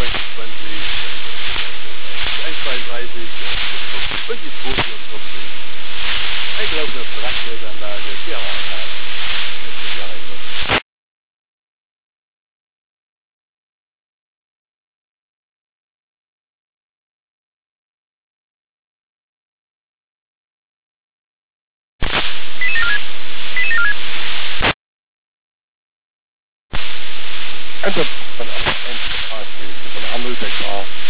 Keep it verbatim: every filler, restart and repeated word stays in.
zwanzig, einunddreißig und die zweihundertvierundvierzig. Eingelaufene Brandmeldeanlage, Kläranlage. Also von eins von A, von A null sechs A.